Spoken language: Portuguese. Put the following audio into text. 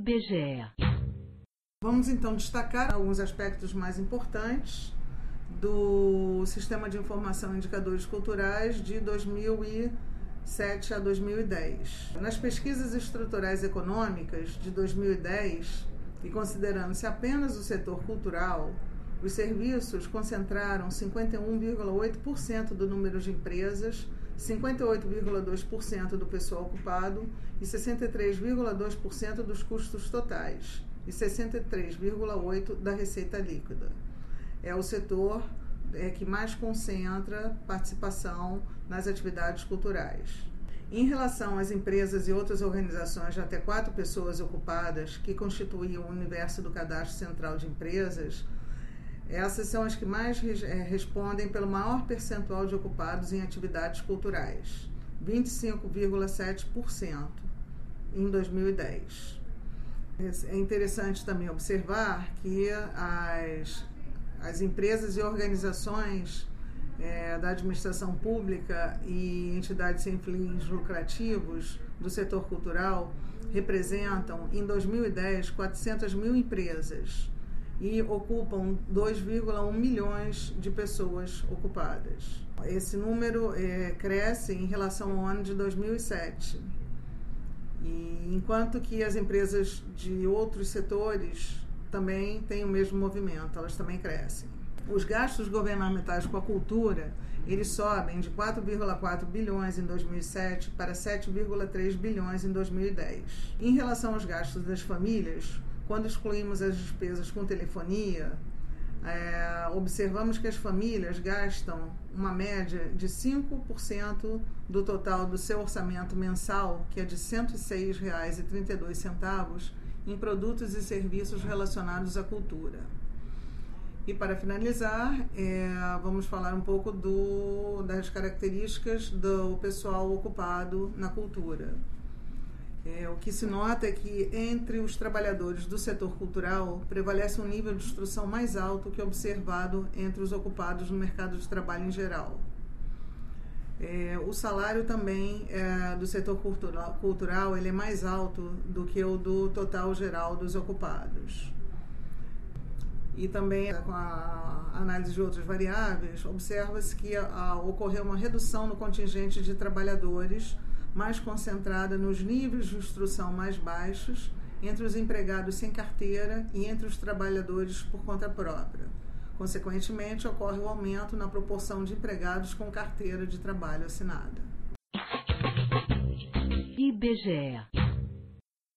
IBGE. Vamos então destacar alguns aspectos mais importantes do Sistema de Informação e Indicadores Culturais de 2007 a 2010. Nas pesquisas estruturais econômicas de 2010, e considerando-se apenas o setor cultural, os serviços concentraram 51,8% do número de empresas, 58,2% do pessoal ocupado e 63,2% dos custos totais e 63,8% da receita líquida. É o setor que mais concentra participação nas atividades culturais. Em relação às empresas e outras organizações de até 4 pessoas ocupadas, que constituíam o universo do Cadastro Central de Empresas, essas são as que mais respondem pelo maior percentual de ocupados em atividades culturais, 25,7% em 2010. É interessante também observar que as empresas e organizações da administração pública e entidades sem fins lucrativos do setor cultural representam, em 2010, 400 mil empresas e ocupam 2,1 milhões de pessoas ocupadas. Esse número cresce em relação ao ano de 2007. E enquanto que as empresas de outros setores também têm o mesmo movimento, elas também crescem. Os gastos governamentais com a cultura, eles sobem de 4,4 bilhões em 2007 para 7,3 bilhões em 2010. Em relação aos gastos das famílias, quando excluímos as despesas com telefonia, observamos que as famílias gastam uma média de 5% do total do seu orçamento mensal, que é de R$ 106,32, em produtos e serviços relacionados à cultura. E para finalizar, vamos falar um pouco das características do pessoal ocupado na cultura. O que se nota é que entre os trabalhadores do setor cultural prevalece um nível de instrução mais alto que é observado entre os ocupados no mercado de trabalho em geral. O salário também do setor cultural ele é mais alto do que o do total geral dos ocupados. E também, com a análise de outras variáveis, observa-se que ocorreu uma redução no contingente de trabalhadores mais concentrada nos níveis de instrução mais baixos, entre os empregados sem carteira e entre os trabalhadores por conta própria. Consequentemente, ocorre o aumento na proporção de empregados com carteira de trabalho assinada. IBGE